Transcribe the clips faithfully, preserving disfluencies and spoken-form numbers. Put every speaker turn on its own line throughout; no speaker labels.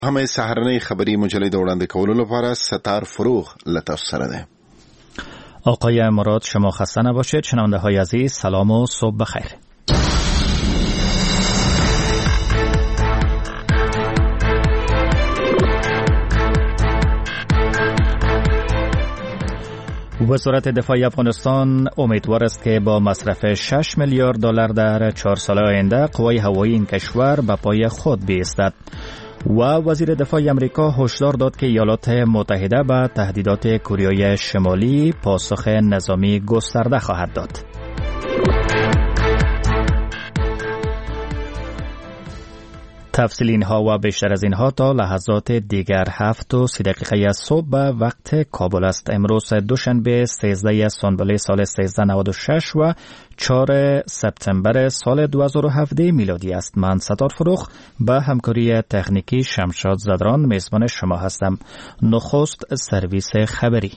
همه سهرنی خبری مجله د وړاندې کولو لپاره ستار فروغ له تاسو سره ده.
آقای مراد شما خسته نباشید. شنونده های عزیز سلام و صبح بخیر. وزارت دفاع افغانستان امیدوار است که با مصرف شش میلیارد دلار در چهار سال آینده قوای هوایی این کشور به پای خود بایستد. و وزیر دفاع امریکا هشدار داد که ایالات متحده به تهدیدات کره شمالی پاسخ نظامی گسترده خواهد داد. تفصیل اینها و بیشتر از اینها تا لحظات دیگر. هفت و سی دقیقه از صبح به وقت کابل است. امروز دوشنبه سیزده سانبله سال سیزده نود و شش و چهار سپتامبر سال دو هزار و هفده میلادی است. من ستار فروغ به همکاری تکنیکی شمشاد زدران میزبان شما هستم. نخست سرویس خبری.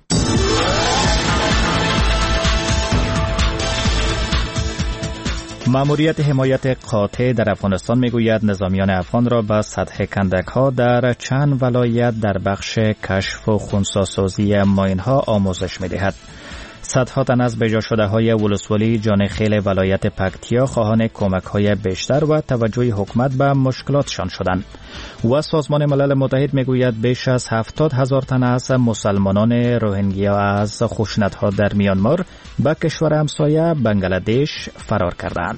ماموریت حمایت قاطع در افغانستان میگوید نظامیان افغان را به سطح کندک ها در چند ولایت در بخش کشف و خنثی‌سازی ماین ها آموزش میدهد. صدها تن از بجا شده های ولسوالی جانخیل ولایت پکتیا خواهان کمک های بیشتر و توجه حکومت به مشکلاتشان شدند. و سازمان ملل متحد میگوید بیش از هفتاد هزار تن از مسلمانان روهینگیا از خشونت‌ها در میانمار به کشور همسایه بنگلادش فرار کردند.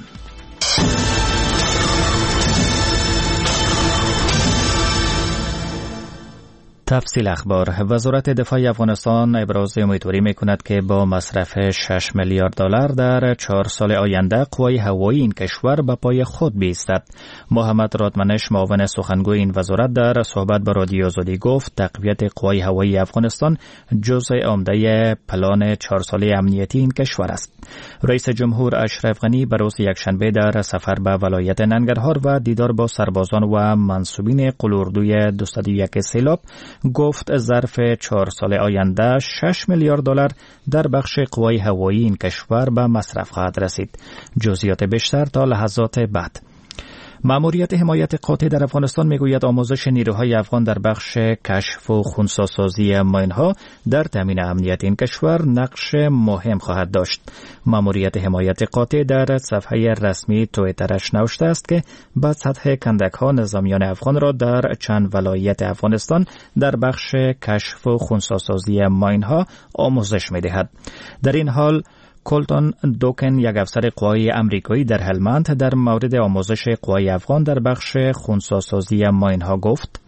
تفصیل اخبار. وزارت دفاع افغانستان ابراز امیدواری میکند که با مصرف شش میلیارد دلار در چهار سال آینده قوای هوایی این کشور به پای خود بایستد. محمد رادمنش معاون سخنگوی این وزارت در صحبت با رادیو آزادی گفت تقویت قوای هوایی افغانستان جزء عمده پلان چهار ساله امنیتی این کشور است. رئیس جمهور اشرف غنی به روز یکشنبه در سفر به ولایت ننگرهار و دیدار با سربازان و منصوبین قلوردوی دویست و یک سیلاب گفت ظرف چهار سال آینده شش میلیارد دلار در بخش قوای هوایی این کشور به مصرف خواهد رسید. جزئیات بیشتر تا لحظات بعد. ماموریت حمایت قاطع در افغانستان میگوید آموزش نیروهای افغان در بخش کشف و خنثی‌سازی ماین‌ها در تامین امنیت این کشور نقش مهم خواهد داشت. ماموریت حمایت قاطع در صفحه رسمی توییترش نوشته است که به سطح کندک‌ها نظامیان افغان را در چند ولایت افغانستان در بخش کشف و خنثی‌سازی ماین‌ها آموزش می‌دهد. در این حال کولتون دوکن یک افسر قوای امریکایی در هلمند در مورد آموزش قوای افغان در بخش خنثی‌سازی ماین‌ها گفت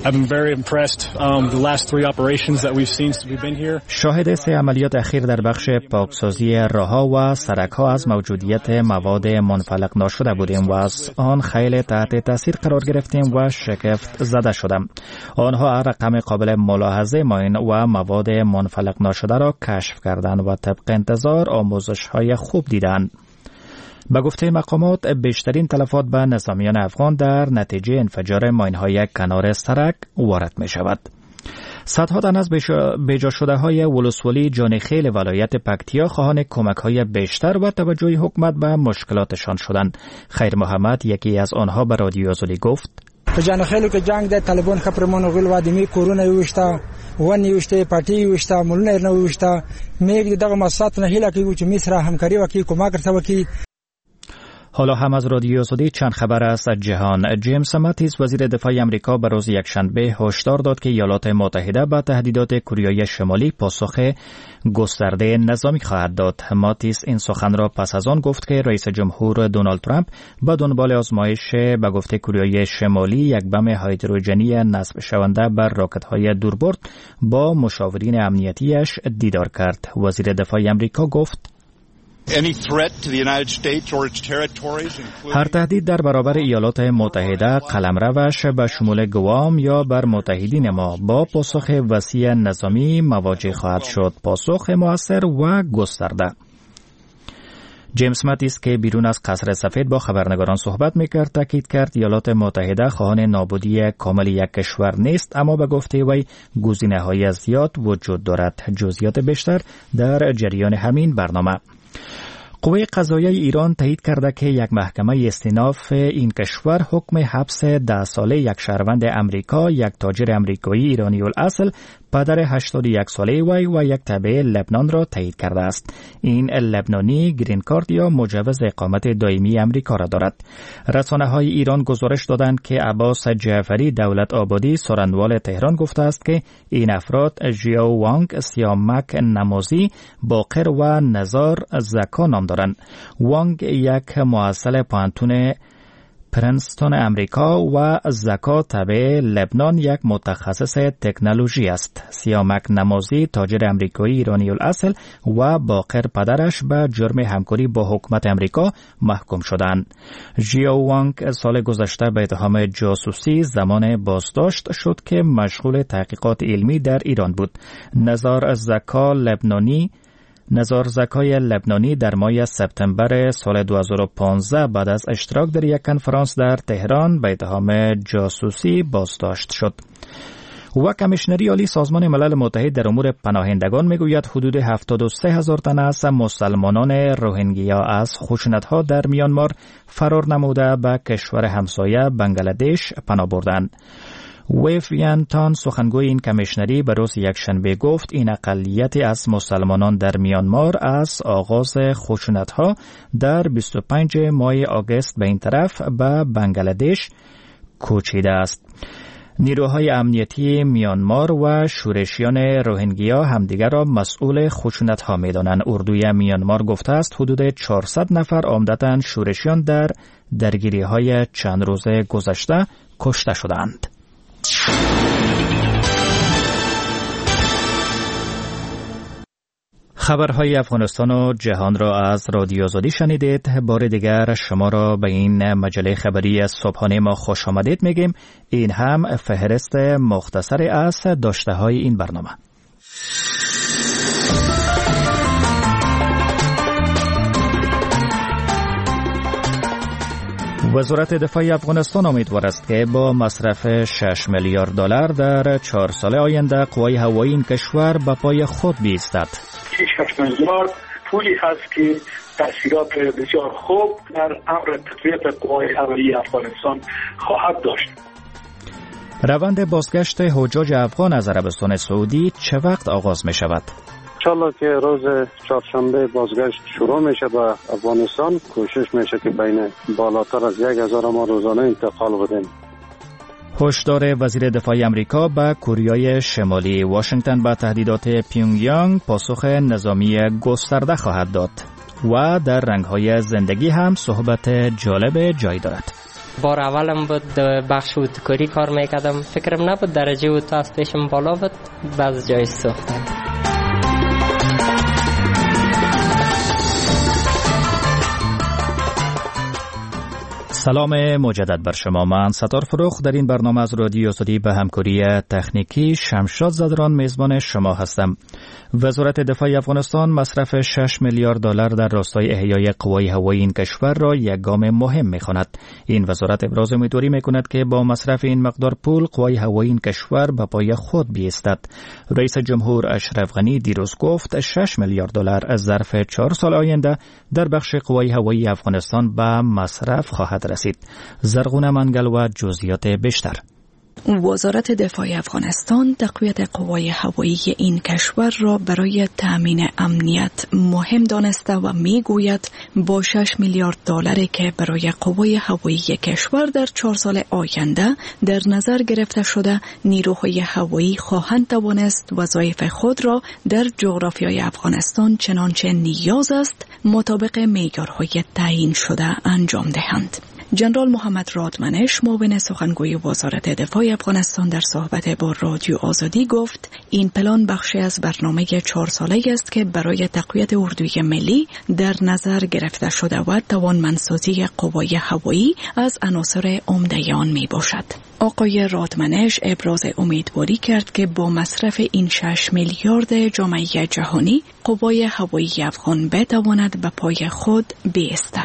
شاهد سه عملیات اخیر در بخش پاکسازی راه‌ها و سرک‌ها از موجودیت مواد منفلق ناشده بودیم و از آن خیلی تحت تاثیر قرار گرفتیم و شگفت زده شدم. آنها رقم قابل ملاحظه ماین و مواد منفلق ناشده را کشف کردند و طبق انتظار آموزش‌های خوب دیدند. به گفته مقامات بیشترین تلفات به نظامیان افغان در نتیجه انفجار ماین‌های کنار سرک وارد می شود. صدها تن از بیجا شده های ولسوالی جانخیل ولایت پکتیا خواهان کمک های بیشتر و توجه حکومت به مشکلاتشان شدند. خیر محمد یکی از آنها به رادیو آزادی گفت
په جانخیلو کې جنگ د طالبان خبرمن غل وادمي کورونه وشته ونی وشته پټي وشته مولونه نه وشته میګ دغه مسات نه هله کې چې مصر همکاري وکي کومک سره وکي.
حالا هم از رادیو آزادی چند خبر است از جهان. جیمز ماتیس وزیر دفاع امریکا به روز یکشنبه هشدار داد که ایالات متحده به تهدیدات کره شمالی پاسخ گسترده نظامی خواهد داد. ماتیس این سخن را پس از آن گفت که رئیس جمهور دونالد ترامپ به دنبال آزمایش به گفته کره شمالی یک بم هیدروژنی نصب شونده بر راکت‌های دوربرد با مشاورین امنیتیش دیدار کرد. وزیر دفاع امریکا گفت هر تهدید در برابر ایالات متحده قلمروش به شمول گوام یا بر متحدین ما با پاسخ وسیع نظامی مواجه خواهد شد. پاسخ مؤثر و گسترده. جیمز ماتیس که بیرون از قصر سفید با خبرنگاران صحبت میکرد تاکید کرد ایالات متحده خواهان نابودی کامل یک کشور نیست، اما به گفته وی گزینه‌های زیاد وجود دارد. جزئیات بیشتر در جریان همین برنامه. قوه قضاییه ایران تایید کرده که یک محکمه استیناف این کشور حکم حبس ده ساله یک شهروند امریکا، یک تاجر امریکایی ایرانی الاصل، پدر هشتاد و یک ساله وی و یک تابع لبنان را تایید کرده است. این لبنانی گرین کارت یا مجوز اقامت دائمی امریکا را دارد. رسانه‌های ایران گزارش دادند که عباس جعفری دولت آبادی سخنگوی تهران گفته است که این افراد ژیو وانگ، سیامک نمازی، باقر و نزار زکا نام دارند. وانگ یک محصل پانتون پرنستون امریکا و زکا تبع لبنان یک متخصص تکنولوژی است. سیامک نمازی تاجر امریکایی ایرانی الاصل و باقر پدرش به جرم همکاری با حکومت امریکا محکوم شدند. ژیو وانگ سال گذشته به اتهام جاسوسی زمان بازداشت شد که مشغول تحقیقات علمی در ایران بود. نزار زکا لبنانی نزار زکای لبنانی در ماه سپتامبر سال دو هزار و پانزده بعد از اشتراک در یک کنفرانس در تهران به اتهام جاسوسی بازداشت شد. و کمیشنری عالی سازمان ملل متحد در امور پناهندگان میگوید حدود هفتاد و سه هزار تن از مسلمانان روهینگیا از خشونت‌ها در میانمار فرار نموده به کشور همسایه بنگلادش پناه بردند. ویف یانتان سخنگوی این کمیشنری به روز یکشنبه گفت این اقلیتی از مسلمانان در میانمار از آغاز خشونت‌ها در بیست و پنجم ماه آگوست به این طرف به بنگلادش کوچیده است. نیروهای امنیتی میانمار و شورشیان روهینگیا همدیگر را مسئول خشونت‌ها می‌دانند. اردوی میانمار گفته است حدود چهارصد نفر عمدتاً شورشیان در درگیری‌های چند روز گذشته کشته شدند. خبرهای افغانستان و جهان را از رادیو آزادی شنیدید. بار دیگر شما را به این مجله خبری صبحانه ما خوش آمدید میگیم. این هم فهرست مختصر از داشته های این برنامه. وزارت دفاع افغانستان امیدوار است که با مصرف شش میلیارد دلار در چهار سال آینده قوای هوایی این کشور به پای خود بایستد.
شش میلیارد پولی هست که تأثیرات بسیار خوب در امر تقویت قوای هوایی افغانستان خواهد داشت.
روند بازگشت حجاج افغان از عربستان سعودی چه وقت آغاز می شود؟
انشالله که روز چهارشنبه بازگشت شروع میشه به افغانستان. کوشش میشه که بین بالاتر از یک هزار ما روزانه انتقال بدیم.
هشدار وزیر دفاع امریکا به کره شمالی. واشنگتن به تهدیدات پیونگیانگ پاسخ نظامی گسترده خواهد داد. و در رنگ‌های زندگی هم صحبت جالب جای دارد.
بار اولم بود بخش ودکاری کار میکردم، فکرم نبود درجه و تاستشم بالا بود، بعض جای سوختم.
سلام مجدد بر شما. من ستار فروخ در این برنامه از رادیو آزادی به همکاری تکنیکی شمشاد زدران میزبان شما هستم. وزارت دفاع افغانستان مصرف شش میلیارد دلار در راستای احیای قوای هوایی این کشور را یک گام مهم می‌خواند. این وزارت ابراز امیدواری می‌کند که با مصرف این مقدار پول قوای هوایی این کشور به پای خود بایستد. رئیس جمهور اشرف غنی دیروز گفت شش میلیارد دلار از ظرف چهار سال آینده در بخش قوای هوایی افغانستان به مصرف خواهد رسید. زرغونه منگل و جزئیات بیشتر.
وزارت دفاع افغانستان تقویت قوای هوایی این کشور را برای تأمین امنیت مهم دانسته و میگوید با شش میلیارد دلاری که برای قوای هوایی کشور در چهار سال آینده در نظر گرفته شده، نیروهای هوایی خواهند توانست وظایف خود را در جغرافیای افغانستان چنانچه نیاز است مطابق معیارهای تعیین شده انجام دهند. جنرال محمد رادمنش معاون سخنگوی وزارت دفاع افغانستان در صحبت با رادیو آزادی گفت این پلان بخشی از برنامه چهار ساله است که برای تقویت اردوی ملی در نظر گرفته شده و توانمندسازی قوای هوایی از عناصر عمده آن می باشد. آقای رادمنش ابراز امیدواری کرد که با مصرف این شش میلیارد جامعه جهانی قوای هوایی افغان بتواند به پای خود بایستد.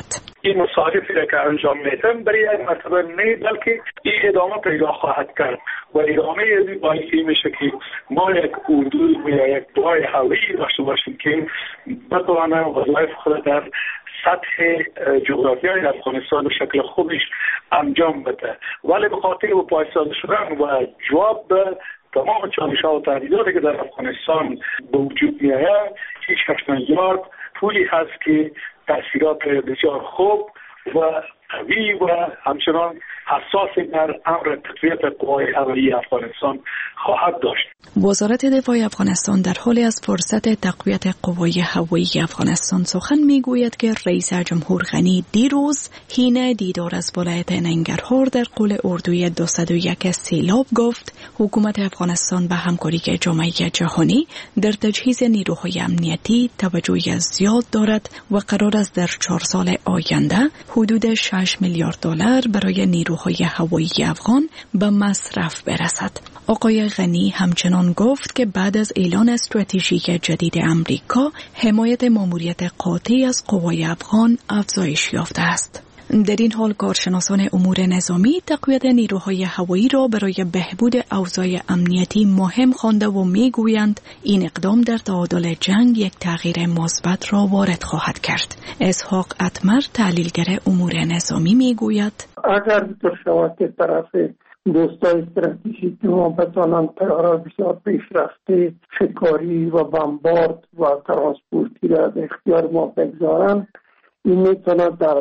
این مصارفی را که انجام میتن برای یک مرتبه نه، بلکه این ادامه پیدا خواهد کرد و ادامه از باعثی میشه که ما یک اردو یا یک دعای هوایی داشته باشیم که بتوانه وظایف خود در سطح جغرافیای افغانستان به شکل خوبش انجام بده. ولی به خاطر و پایساده شدن و جواب به تمام چالش‌ها و تهدیداتی که در افغانستان به وجود می‌آید، هیچ هشت میلیارد پولی هست که تأثیرات بسیار خوب و قوی و همچنان حساس در امر تقویت قوای هوایی افغانستان خواهد داشت.
وزارت دفاع افغانستان در حال از فرصت تقویت قوای هوایی افغانستان سخن میگوید که رئیس جمهور غنی دیروز حین دیدار از ولایت ننگرهار در قلعه اردوی دویست و یک سیلاب گفت حکومت افغانستان به همکاری جامعه جهانی در تجهیز نیروهای امنیتی توجه زیاد دارد و قرار است در چهار سال آینده حدود شش میلیارد دلار برای نیروهای هوایی افغان به مصرف برسد. آقای غنی همچنان گفت که بعد از اعلان استراتژی جدید امریکا، حمایت ماموریت قاطع از قوای افغان افزایش یافته است. در این حال کارشناسان امور نظامی تقویت نیروهای هوایی را برای بهبود اوضاع امنیتی مهم خوانده و میگویند این اقدام در تعادل جنگ یک تغییر مثبت را وارد خواهد کرد. اسحاق اتمر تحلیلگر امور نظامی میگوید
اگر بطور شود که طرف دوستای استراتژیک ما بتوانند طیاره بسیار پیشرفته شکاری و بمبارد و ترانسپورتی را به اختیار ما بگذارند، این میتواند در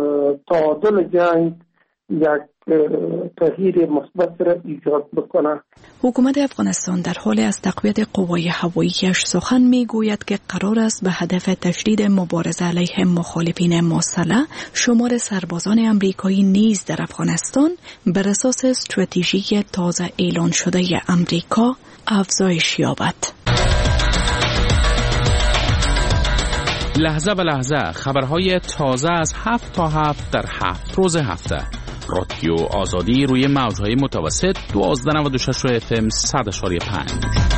تعادل جنگ یک تغییر مثبت را ایجاد بکنه.
حکومت افغانستان در حال از تقویت قوای هواییش سخن میگوید که قرار است به هدف تشدید مبارزه علیه مخالفین مسلح شمار سربازان امریکایی نیز در افغانستان بر اساس استراتژی تازه اعلان شده امریکا افزایش یابد.
لحظه به لحظه خبرهای تازه از هفت تا هفت در هفت روز هفته. رادیو آزادی روی موجهای متوسط دوازده و نود و شش اف ام صد اشاری پنج.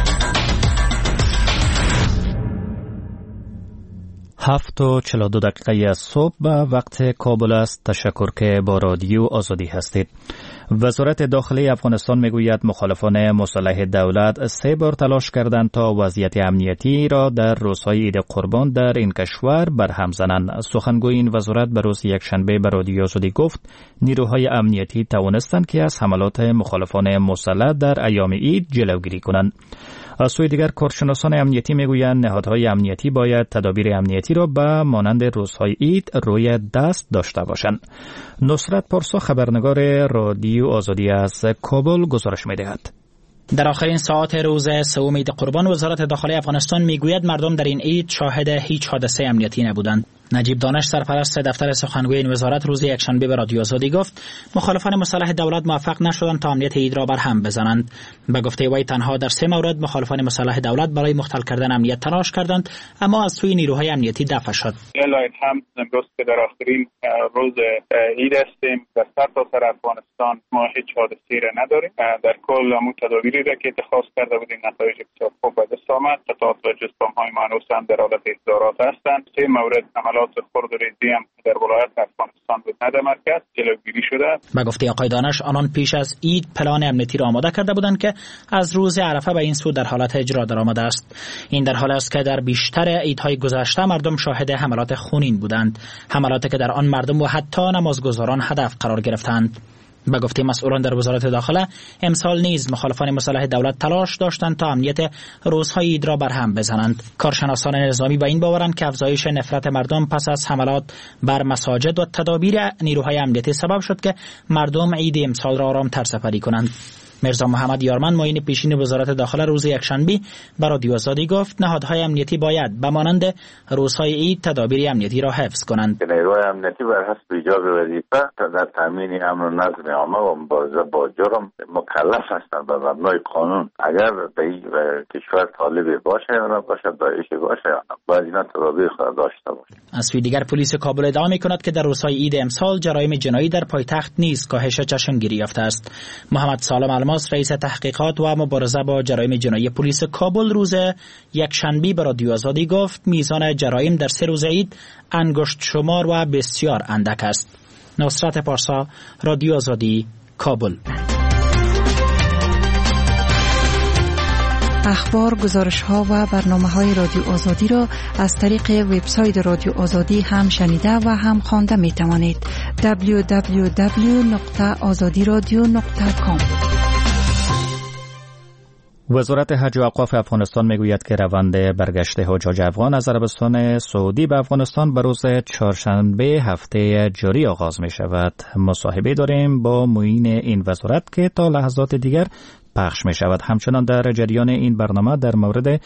هفت و چهل و دو دقیقه از صبح به وقت کابل است. تشکر که با رادیو آزادی هستید. وزارت داخلی افغانستان میگوید مخالفان مسلح دولت سه بار تلاش کردند تا وضعیت امنیتی را در روزهای عید قربان در این کشور برهم زنند. سخنگوی این وزارت به روز یکشنبه به رادیو آزادی گفت نیروهای امنیتی توانستند که از حملات مخالفان مسلح در ایام عید جلوگیری کنند. از سوی دیگر کارشناسان امنیتی میگویند نهادهای امنیتی باید تدابیر امنیتی را به مانند روزهای عید روی دست داشته باشند. نصرت پارسا خبرنگار رادیو آزادی از کابل گزارش می‌دهد.
در آخرین ساعات روز سوم عید قربان وزارت داخلی افغانستان میگوید مردم در این عید شاهد هیچ حادثه امنیتی نبودند. نجیب دانش سرپرست دفتر سخنگوی این وزارت روز یکشنبه به رادیو آزادی گفت مخالفان مسلح دولت موفق نشدند تا امنیت عید را برهم بزنند. به گفته وی تنها در سه مورد مخالفان مسلح دولت برای مختل کردن امنیت تلاش کردند اما از سوی نیروهای امنیتی دفع شد.
الهی هم امروز که در آخرین روز عید هستیم در سرتاسر افغانستان ما هیچ حادثه‌ای را نداریم. در کل همون تدابیری را که اتخاذ کرده بودیم نتایج بسیار خوب به دست آمد. قطعات و جسام‌های مانوس هم در حالت اصدارات هستند. سه مورد عملات خرد و ریزی هم در ولایت افغانستان بود نه در مرکز جلوگیری شده.
به گفته آقای دانش آنان پیش از عید پلان امنیتی را آماده کرده بودند که از روز عرفه به این سو در حالت اجرا درآمده است. این در حالی است که در بیشتر عیدهای گذشته مردم شاهد حملات خونین بودند، حملاتی که در آن مردم و حتی نمازگزاران هدف قرار گرفتند. به گفته مسئولان در وزارت داخله امسال نیز مخالفان مسلح دولت تلاش داشتند تا امنیت روزهای عید را برهم بزنند. کارشناسان نظامی به این باورند که افزایش نفرت مردم پس از حملات بر مساجد و تدابیر نیروهای امنیتی سبب شد که مردم عید امسال را آرام‌تر سپری کنند. مرزا محمد یارمن معین پیشین وزارت داخله روز یکشنبه به رادیو آزادی گفت نهادهای امنیتی باید به مانند روزهای عید تدابیر امنیتی را حفظ کنند.
نیروهای امنیتی بر حسب ایجاب وظیفه در تامین امن و نظم عامه و مبارزه با جرم مکلف هستند به مبنای قانون. اگر در کشور طالب باشه یا نباشه، داعشی باشه، باید اینا تدابیر خود داشته باشه.
از سوی دیگر پلیس کابل ادعا می‌کند که در روزهای عید امسال جرایم جنایی در پایتخت نیز کاهش چشمگیری یافته است. محمد سالم تماس رئیس تحقیقات و مبارزه با جرایم جنایی پلیس کابل روز یکشنبه به رادیو آزادی گفت میزان جرایم در سه روز عید انگشت شمار و بسیار اندک است. نصرت پارسا، رادیو آزادی، کابل.
اخبار، گزارش‌ها و برنامه‌های رادیو آزادی را از طریق وبسایت رادیو آزادی هم شنیده و هم خوانده می‌توانید. دبلیو دبلیو دبلیو نقطه آزادی رادیو نقطه کام.
وزارت حج و اوقاف افغانستان میگوید که روند برگشت حجاج افغان از عربستان سعودی به افغانستان به روز چهارشنبه هفته جاری آغاز می شود. مصاحبه داریم با معین این وزارت که تا لحظات دیگر پخش می شود. همچنان در جریان این برنامه در مورد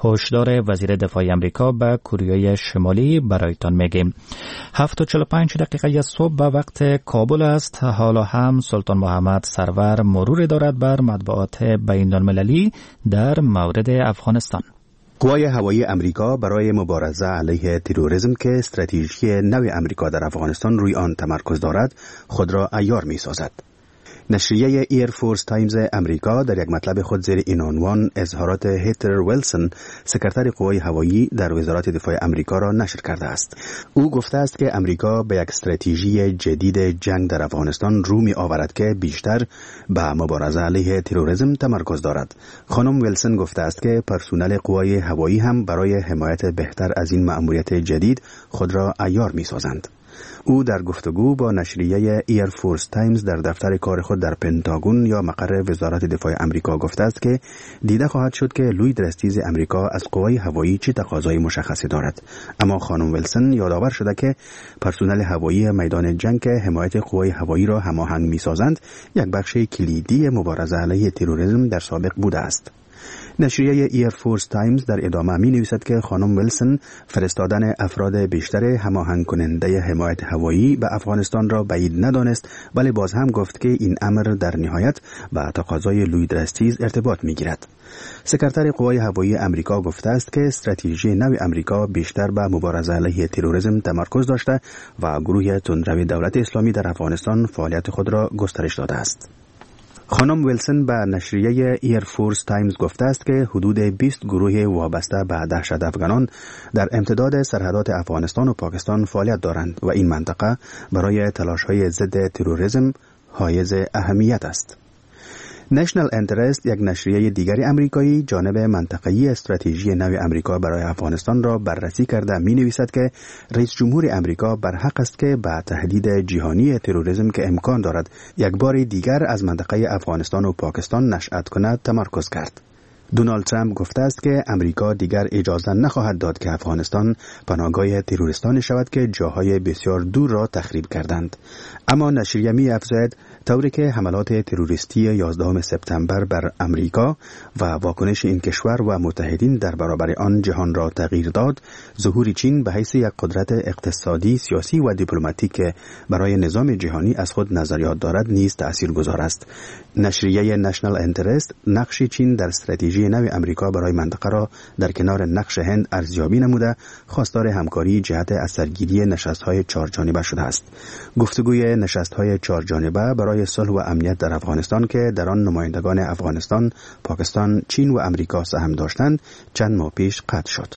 هشدار وزیر دفاع امریکا به کره شمالی برایتان میگیم. هفت و چهل و پنج دقیقه صبح به وقت کابل است. حالا هم سلطان محمد سرور مرور دارد بر مطبوعات بین المللی در مورد افغانستان.
قوای هوایی امریکا برای مبارزه علیه تروریسم که استراتژی نو امریکا در افغانستان روی آن تمرکز دارد خود را عیار می سازد. نشریه ایر فورس تایمز امریکا در یک مطلب خود زیر این عنوان اظهارات هیتر ویلسون، سکرتر قوای هوایی در وزارت دفاع امریکا را نشر کرده است. او گفته است که امریکا به یک استراتژی جدید جنگ در افغانستان رو می آورد که بیشتر به مبارزه علیه تروریسم تمرکز دارد. خانم ویلسون گفته است که پرسنل قوای هوایی هم برای حمایت بهتر از این مأموریت جدید خود را عیار می سازند. او در گفتگو با نشریه ایر فورس تایمز در دفتر کار خود در پنتاگون یا مقر وزارت دفاع امریکا گفته است که دیده خواهد شد که لوید رستیز امریکا از قوای هوایی چه تقاضای مشخصی دارد. اما خانم ویلسون یادآور شده که پرسنل هوایی میدان جنگ که حمایت قوای هوایی را هماهنگ می‌سازند یک بخش کلیدی مبارزه علیه تروریسم در سابق بوده است. نشریه ایر فورس تایمز در ادامه می نویسد که خانم ویلسون فرستادن افراد بیشتر هماهنگ کننده حمایت هوایی به افغانستان را بعید ندانست، ولی باز هم گفت که این امر در نهایت به تقاضای لوید رستیز ارتباط می گیرد. سکرتر قوای هوایی امریکا گفته است که استراتژی نو امریکا بیشتر به مبارزه علیه تروریسم تمرکز داشته و گروه تندرو دولت اسلامی در افغانستان فعالیت خود را گسترش داده است. خانم ویلسون به نشریه ایر فورس تایمز گفته است که حدود بیست گروه وابسته به دهشت افغانان در امتداد سرحدات افغانستان و پاکستان فعالیت دارند و این منطقه برای تلاش‌های ضد تروریسم حائز اهمیت است. نشنل انترست، یک نشریه دیگری امریکایی، جانب منطقه‌ای استراتژی نو امریکا برای افغانستان را بررسی کرده می نویسد که رئیس جمهور امریکا برحق است که به تهدید جهانی تروریسم که امکان دارد یک بار دیگر از منطقه افغانستان و پاکستان نشأت کند تمرکز کرد. دونالد ترامپ گفته است که امریکا دیگر اجازه نخواهد داد که افغانستان پناهگاه تروریستانی شود که جاهای بسیار دور را تخریب کردند. اما نشریه می افزاید طوری که حملات تروریستی یازدهم سپتامبر بر امریکا و واکنش این کشور و متحدین در برابر آن جهان را تغییر داد، ظهور چین به حیث یک قدرت اقتصادی، سیاسی و دیپلماتیک برای نظام جهانی از خود نظریات دارد نیز تاثیرگذار است. نشریه نشنل انترست نقش چین در استراتژی نو امریکا برای منطقه را در کنار نقش هند ارزیابی نموده، خواستار همکاری جهت از سرگیری نشست‌های چهارجانبه شده است. گفتگوی نشست‌های چهارجانبه برای صلح و امنیت در افغانستان که در آن نمایندگان افغانستان، پاکستان، چین و امریکا سهم داشتند، چند ماه پیش قطع شد.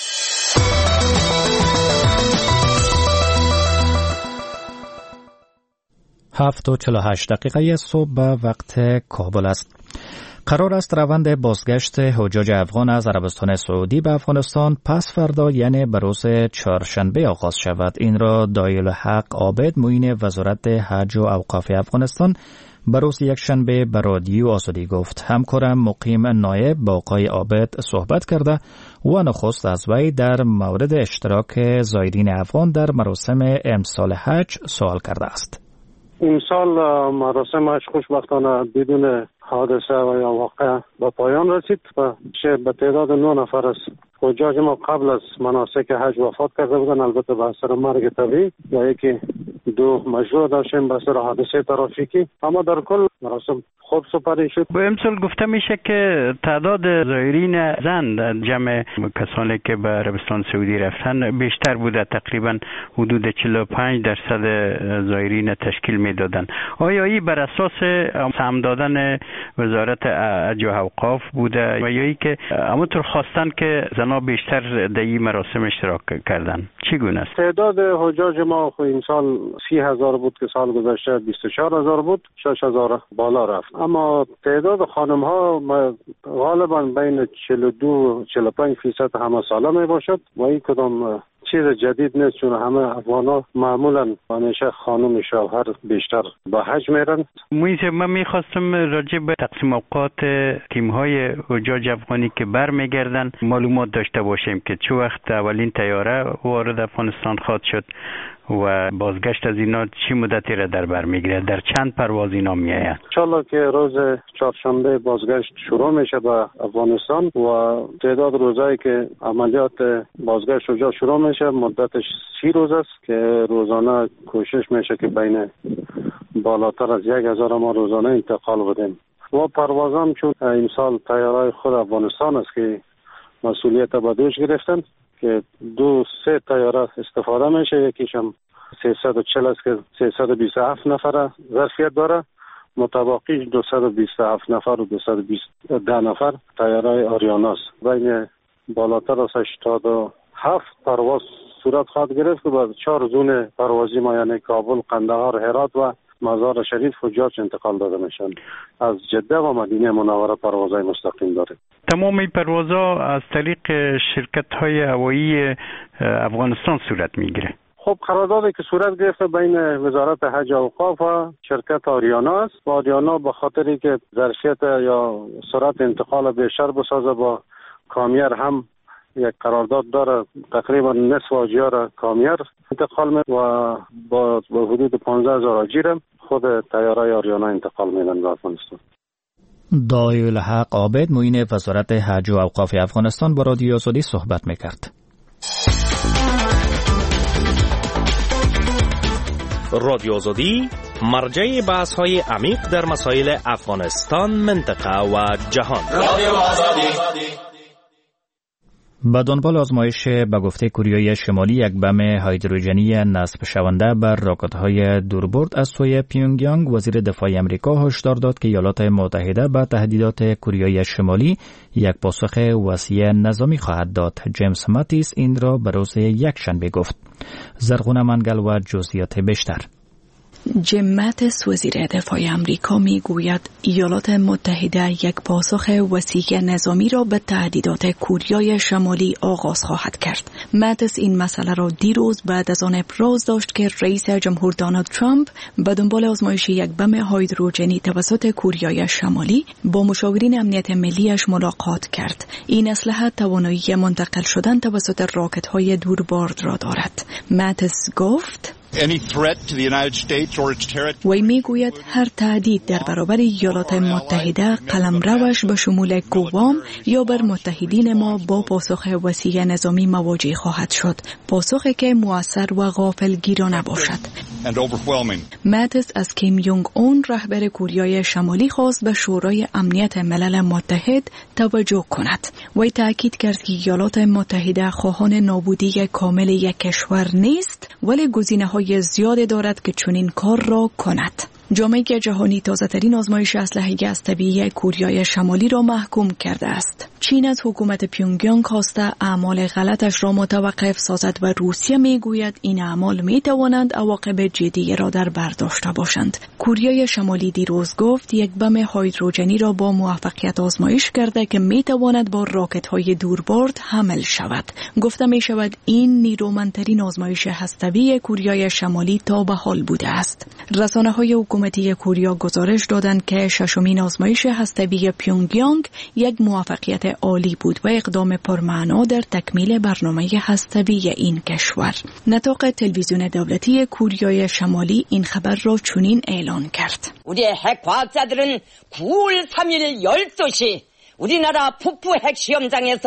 هفت و چهل و هشت دقیقه صبح به وقت کابل است. قرار است روند بازگشت حجاج افغان از عربستان سعودی به افغانستان پس فردا یعنی به روز چهارشنبه آغاز شود. این را دایل حق عابد معین وزارت حج و اوقاف افغانستان به روز یکشنبه به رادیو آزادی گفت. همکارم مقیم نایب با آقای عابد صحبت کرده و نخست از وی در مورد اشتراک زایرین افغان در مراسم امسال حج سوال کرده است.
امسال مراسم حج خوشبختانه بدون حادثه و یا واقع به پایان رسید و به تعداد نه نفر از حجاج ما قبل از مناسک حج وفات کرده بودن، البته به اثر مرگ طبیعی، و یکی دو مشروع داشتیم بسر حادثه ترافیکی، اما در کل مراسم خوب سپری شد.
به امسال گفته میشه که تعداد زائرین زن جمع کسانی که به عربستان سعودی رفتن بیشتر بوده، تقریبا حدود چهل و پنج درصد زائرین تشکیل میدادن. آیا این بر اساس سهم دادن وزارت حج و اوقاف بوده و یا ای که همونطور خواستن که زنها بیشتر در این مراسم اشتراک کردن؟ چی گونه است؟
تعداد حجاج ما خو این سال سی هزار بود که سال گذشته بیست و چهار هزار بود، شش هزار بالا رفت. اما تعداد خانم ها غالبا بین چهل و دو چهل و پنج فیصد همه ساله می باشد و این کدام چیز جدید نیست، چون همه افغان ها معمولا همیشه خانم شوهر بیشتر با حج میرن.
من میخواستم راجع به تقسیم اوقات تیم های حجاج افغانی که برمیگردن معلومات داشته باشیم که چه وقت اولین طیاره وارد افغانستان خواهد شد و بازگشت از اینا چی مدتی را در بر میگیره، در چند پرواز اینا میآید؟
ان شاءالله که روز چهارشنبه بازگشت شروع میشه به افغانستان و تعداد روزایی که عملیات بازگشت اونجا شروع میشه مدتش سی روز است که روزانه کوشش میشه که بین بالاتر از یک هزار ما روزانه انتقال بدیم. و پروازام چون این سال طیارهای خود افغانستان است که مسئولیت به دوش گرفتن که دو سه طیاره استفاده میشه، یکیش هم سیصد و چهل است که سیصد و بیست و هفت نفر ظرفیت داره، متبقیش دویست و بیست و هفت نفر و دویست و بیست و ده نفر طیاره آریانا است. بین بالاتر از هشتاد و هفت پرواز صورت خواهد گرفت که با چهار زون پروازی ما یعنی کابل، قندهار، هرات و مزار شریف حجاج انتقال داده میشن. از جده و مدینه منوره پروازهای مستقیم داره.
تمام این پروازها از طریق شرکت های هوایی افغانستان صورت میگیره.
خب قراردادی که صورت گرفته بین وزارت حج و اوقاف و شرکت آریانا است. با آریانا به خاطری که ظرفیت یا سرعت انتقال بیشتر بسازه با کامیر هم یک قرارداد داره، تقریبا نصف حاجی‌ها را کامیر انتقال می و با, با حدود پانزده هزار حاجی خود طیاره آریانا انتقال میدن به افغانستان.
داعی الحق عابد معین وزارت حج و اوقاف افغانستان با رادیو آزادی صحبت میکرد.
رادیو آزادی مرجع بحث های عمیق در مسائل افغانستان، منطقه و جهان. رادیو آزادی.
به دنبال آزمایش به گفته کوریای شمالی یک بم هیدروژنی نصب شونده بر راکت‌های دوربرد از سوی پیونگیانگ، وزیر دفاع آمریکا هشدار داد که ایالات متحده به تهدیدات کوریای شمالی یک پاسخ وسیع نظامی خواهد داد. جیمز ماتیس این را به روز یکشنبه گفت. زرغونه منگل و جزئیات بیشتر.
جیم ماتیس وزیر دفاع آمریکا میگوید ایالات متحده یک پاسخ وسیع نظامی را به تهدیدات کوریای شمالی آغاز خواهد کرد. ماتیس این مسئله را دیروز بعد از آن ابراز داشت که رئیس جمهور دونالد ترامپ به دنبال آزمایش یک بم هیدروژنی توسط کوریای شمالی با مشاورین امنیت ملیش ملاقات کرد. این اسلحه توانایی منتقل شدن توسط راکت‌های دوربرد را دارد. ماتیس گفت وی میگوید هر تهدید در برابر ایالات متحده قلمروش به شمول گوام یا بر متحدین ما با پاسخ وسیع نظامی مواجه خواهد شد، پاسخی که مؤثر و غافلگیرانه باشد. ماتیس از کیم یونگ اون رهبر کوریای شمالی خواست به شورای امنیت ملل متحد توجه کند. وی تاکید کرد که ایالات متحده خواهان نابودی کامل یک کشور نیست، ولی گزینه‌های زیاد دارد که چنین کار را کند. جامعه جهانی تازه‌ترین آزمایش اسلحه گازطبیعی کوریای شمالی را محکوم کرده است. چین از حکومت پیونگیانگ خواسته اعمال غلطش را متوقف سازد و روسیه میگوید این اعمال میتوانند عواقب جدی را در بر داشته باشند. کوریای شمالی دیروز گفت یک بم هیدروژنی را با موفقیت آزمایش کرده که میتواند با راکت‌های دوربرد حمل شود. گفته میشود این نیرومندترین آزمایش هسته‌ای کوریای شمالی تا به حال بوده است. رسانه‌های حکومتی کوریا گزارش دادند که ششمین آزمایش هسته‌ای پیونگیانگ یک موفقیت عالی بود و اقدام پرمعنا در تکمیل برنامه هسته‌ای این کشور. نطاق تلویزیون دولتی کوریای شمالی این خبر را چنین اعلان کرد.
우리 핵 과학자들은 구월 삼일 열두 시 우리나라 북부 핵 시험장에서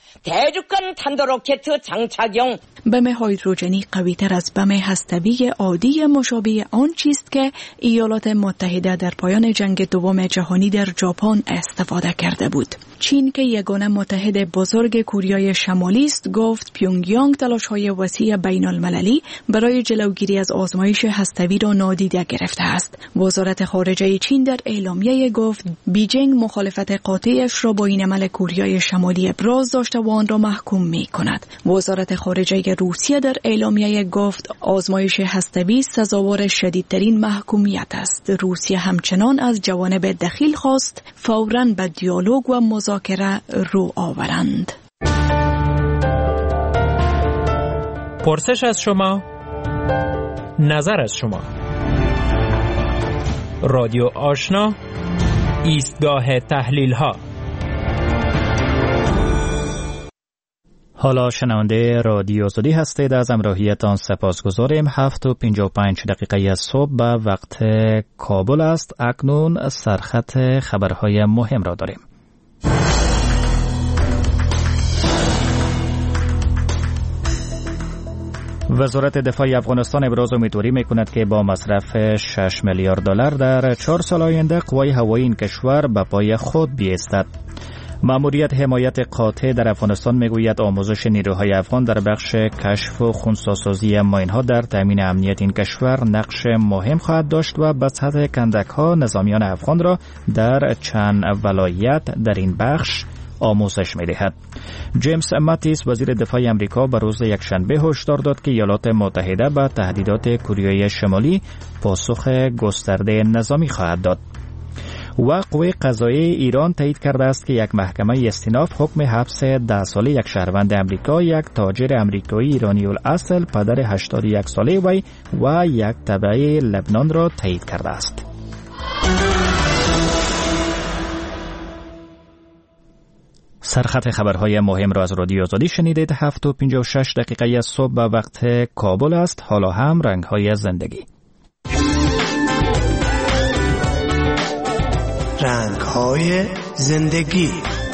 대륙간 탄도로켓 장착용
بم هیدروژنی قوی تر از بم هسته‌ای عادی مشابه آن چیست که ایالات متحده در پایان جنگ دوم جهانی در ژاپن استفاده کرده بود. چین که یگانه متحد بزرگ کوریای شمالی است گفت پیونگیانگ تلاش‌های وسیع بین‌المللی برای جلوگیری از آزمایش هسته‌ای را نادیده گرفته است. وزارت خارجه چین در اعلامیه گفت بیجینگ مخالفت قاطعش را با این عمل کوریای شمالی ابراز داشته و آن را محکوم می‌کند. وزارت خارجه روسیه در اعلامیه گفت آزمایش هسته‌ای سزاوار شدیدترین محکومیت است. روسیه همچنان از جوانب دخیل خواست فوراً به دیالوگ و مذاکره رو آورند.
پرسش از شما، نظر از شما. رادیو آشنا، ایستگاه تحلیل ها.
حالا شنونده رادیو آزادی هستید. از همراهیتان سپاسگزاریم. هفت و پنجاه و پنج دقیقه صبح به وقت کابل است. اکنون سرخط خبرهای مهم را داریم. وزارت دفاع افغانستان ابراز امیدواری می‌کند که با مصرف شش میلیارد دلار در چهار سال آینده قوای هوایی این کشور به پای خود بایستد. مأموریت حمایت قاطع در افغانستان میگوید آموزش نیروهای افغان در بخش کشف و خنثی‌سازی ماین‌ها در تامین امنیت این کشور نقش مهم خواهد داشت و به سطح کندک‌ها نظامیان افغان را در چند ولایت در این بخش آموزش می‌دهد. جیمز ماتیس وزیر دفاع آمریکا به روز یکشنبه هشدار داد که ایالات متحده به تهدیدات کوریای شمالی پاسخ گسترده نظامی خواهد داد. و قوه قضاییه ایران تایید کرده است که یک محکمه استیناف حکم حبس ده ساله یک شهروند امریکا، یک تاجر امریکایی ایرانی الاصل، پدر هشتاد و یک ساله وی و یک تبع لبنان را تایید کرده است. سرخط خبرهای مهم را از رادیو آزادی شنیدید. هفت و پنجاه و شش دقیقه صبح به وقت کابل است. حالا هم رنگ‌های زندگی.
رنگ‌های زندگی.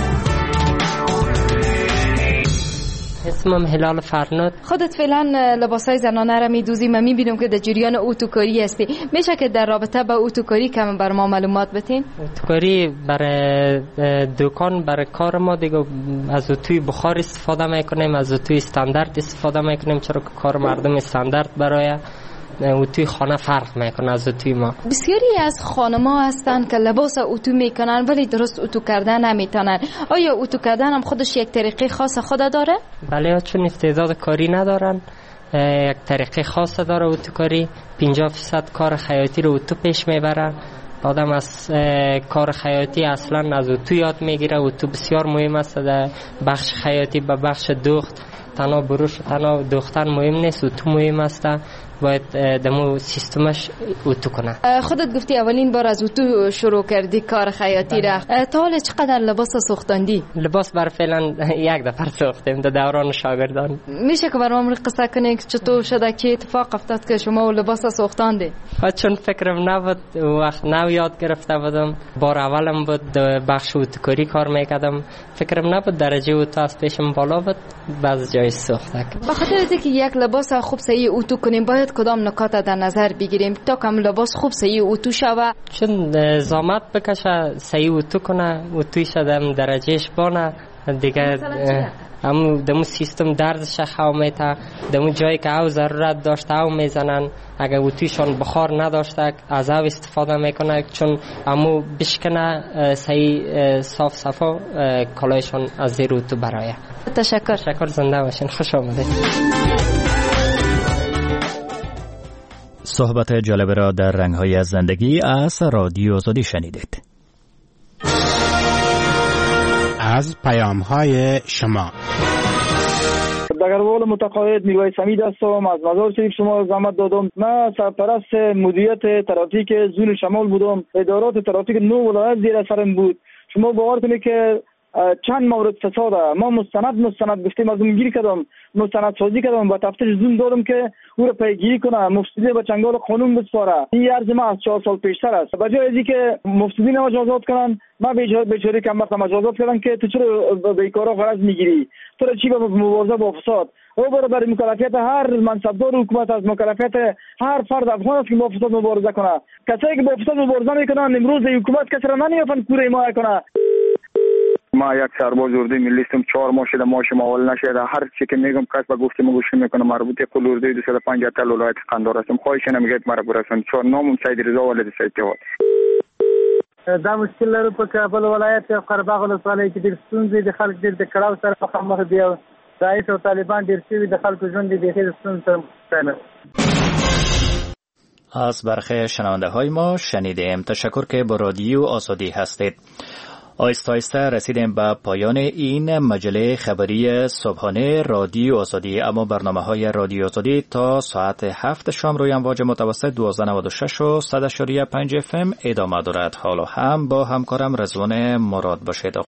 اسمم هلال فرنود.
خودت فعلا لباسای زنانه را میدوزی، من میبینم که در جریان اتوکاری هستی. میشه که در رابطه با اتوکاری کم بر ما معلومات بتین؟
اتوکاری برای دکان، برای کار ما دیگه از اتوی بخار استفاده میکنیم، از اتوی استاندارد استفاده میکنیم، چرا که کار مردم استاندارد برای اتوی خانه فرق میکنه از اتوی ما.
بسیاری از خانم‌ها هستن که لباس اتو میکنن ولی درست اتو کردن نمیتونن. آیا اتو کردن هم خودش یک طریقه خاص خود داره؟
بله، چون استعداد کاری ندارن، یک طریقه خاص داره اتو کاری. پنجاه درصد کار خیاطی رو اتو پیش میبره. آدم از کار خیاطی اصلا از اتو یاد میگیره. اتو بسیار مهم است در بخش خیاطی. به بخش دوخت تنها بروش تنها دوختن مهم نیست، اتو مهم است. باید دمو سیستمش اتو کنه.
خودت گفتی اولین بار از اتو شروع کردی کار خیاطی را. تا حالا چقدر لباس ساختندی؟
لباس بر فعلا یک دفعه ساختیم در دوران شاگردان.
میشه که برام قصه کنی که چطور شده که اتفاق افتاد که شما لباس ساختندی؟
چون فکرم نبود، وقت نو یاد گرفته بودم. بار اولم بود بخش اتوکاری کار میکردم. فکرم نبود درجه اتو از پیشم بالا بود، بعض جای ساخته.
به خاطر اینکه یک لباس خوب صحیح اتو کنیم باید کدام نکات در نظر بگیریم تا کم لباس خوب صحیح اتو شوه؟
چون زحمت بکشه صحیح اتو کنه، اتویش دم درجهش بانه دیگه. همو دمو سیستم دردش خو میته، دمو جایی که او ضرورت داشته او میزنن. اگه اتویشان بخار نداشته از او استفاده میکنه، چون همو بشکنه صحیح صاف صفا کالایشان از زیر اتو برایه.
تشکر.
تشکر، زنده باشین، خوش آمدید.
صحبت جالب را در رنگ‌های زندگی از رادیو آزادی شنیدید.
از پیام‌های شما.
دگربال متقاعد میرواعظ حمید هستم. از مزار شریف شما زحمت دادم. من سرپرست مدیریت ترافیک زون شمال بودم. ادارات ترافیک نو ولایت زیر سرم بود. شما باور کنید که چند مورد فساد ما مستند مستند گفتیم از اون گیر کردم، مستند سازی کردم، با تفتیش زون دادم که او را پیگیری کنه، مفسدین به چنگال قانون بسپاره. این عرض ما از چهار سال پیشتر است. به جای اینکه که مفسدین ما آزاد کنن، ما بیچاره کم وقت آزاد کردن که تو چرا بیکارا غرض میگیری، تو چی به مبارزه با فساد او برای مکلفیت هر منصبدار حکومت از مکلفیت هر فرد افغان است که با فساد مبارزه کنه. کسایی که با فساد مبارزه میکنن امروز حکومت کسی را نمیافن کوره ما کنه.
ما یک سرباز اردوی ملی هستم، چهار ماه شده ماش ماول نشده. هر چی که میگم کس به گفتم گوش میکنه. مربوط به قل اردوی دویست و پنجاه تل ولایت قندهار هستم. خواهش نمیگید مرا برسون. چهار نامم سید رضا ولد سید جواد.
دا مشکل لرو په کابل ولایت او قرباغ ولسوالۍ کې ډېر ستونزې د خلک ډېر د کړاو سره مخامخ دي او رئیس او طالبان ډېر شوي د خلکو ژوند د بېخي د ستونزو سره مخ
از برخی شنونده های ما شنیدیم. تشکر که با رادیو آزادی هستید. آیسته آیسته رسیدیم به پایان این مجله خبری صبحانه رادیو آزادی. اما برنامه های رادیو آزادی تا ساعت هفت شام روی امواج متوسط دوازده و نود و شش و صد و پنج اف ام ادامه دارد. حالا هم با همکارم رضوان مراد باشید.